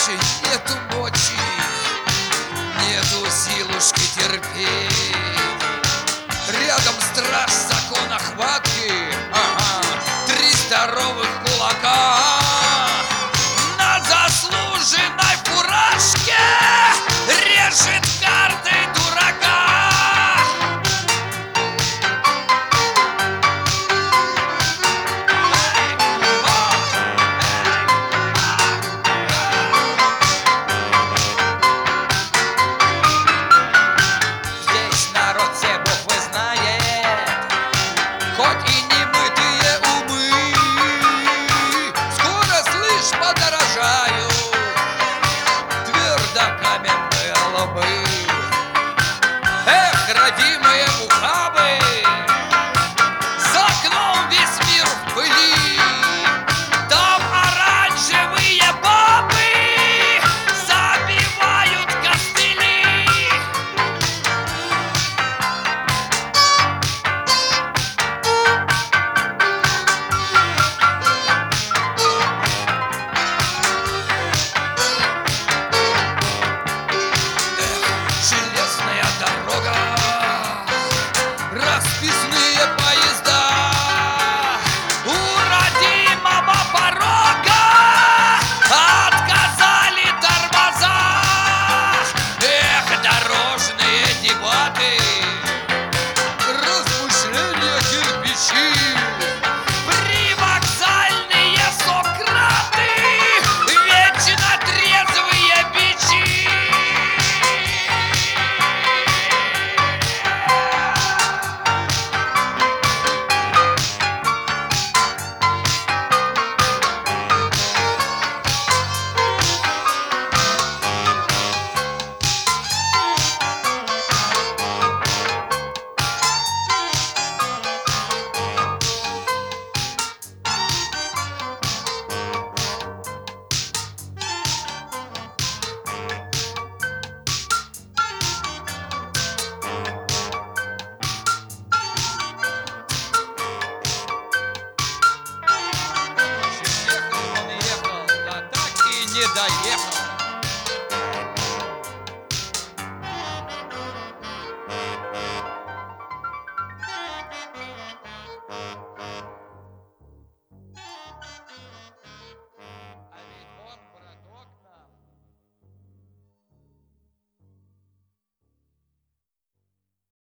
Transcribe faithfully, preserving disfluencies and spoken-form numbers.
ночи, нету мочи, нету силушки терпеть. Рядом страж закона хватки, ага, три здоровых кулака. На заслуженной фуражке режет картой дурака. Здесь народ все буквы знает, хоть и немытые умы. Скоро, слышь, подорожают твердокаменные лбы. Эх, родимые ухабы, за окном весь мир в пыли. Там оранжевые бабы забивают костыли. Железная дорога, расписные поезда, у родимого порога отказали тормоза. Эх, дорожные дебаты, размышления кирпичи, привокзальные Сократы, вечно трезвые бичи. Ехал, он ехал, да так и не доехал.